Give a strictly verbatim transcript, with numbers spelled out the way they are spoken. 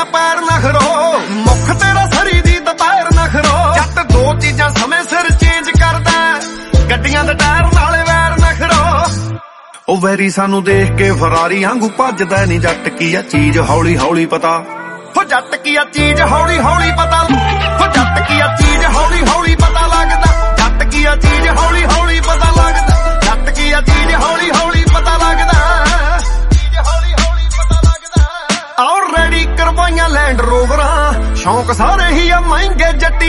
ਗੋਡਿਆਂ ਪੈਰ ਨਖਰੋ ਮੁੱਖ ਤੇਰਾ ਸਰੀ ਦੀ ਦੁਪਹਿਰ ਨਖਰੋ ਜੱਟ ਦੋ ਚੀਜ਼ਾਂ ਸਮੇਂ ਸਿਰ ਚੇਂਜ ਕਰਦਾ ਗੱਡੀਆਂ ਦੇ ਟਾਇਰ ਨਾਲੇ ਵੈਰ ਨਖਰੋ ਉਹ ਵੈਰੀ ਸਾਨੂੰ ਦੇਖ ਕੇ ਫਰਾਰੀ ਵਾਂਗੂ ਭੱਜਦਾ ਨੀ ਜੱਟ ਕੀ ਆ ਚੀਜ਼ ਹੌਲੀ ਹੌਲੀ ਪਤਾ ਹੋ ਜੱਟ ਕੀ ਆ ਚੀਜ਼ ਹੌਲੀ ਹੌਲੀ ਪਤਾ ਹੋ ਜੱਟ ਕੀ ਆ ਚੀਜ਼ ਹੌਲੀ ਹੌਲੀ ਪਤਾ ਲੱਗਦਾ ਜੱਟ ਕੀ ਆ ਚੀਜ਼ ਹੌਲੀ ਹੌਲੀ ਪਤਾ ਲੱਗਦਾ ਜੱਟ ਕੀ ਆ ਚੀਜ਼ ਹੌਲੀ ਹੌਲੀ ਪਤਾ ਲੱਗਦਾ ਚੀਜ਼ ਹੌਲੀ ਹੌਲੀ ਪਤਾ ਲੱਗਦਾ ਆਲਰੇਡੀ ਕਰਵਾਈਆਂ ਲੈਂਡ ਰੋਵਰਾਂ ਸ਼ੌਂਕ ਸਾਰੇ ਹੀ ਆ ਮਹਿੰਗੇ ਜੱਟੀ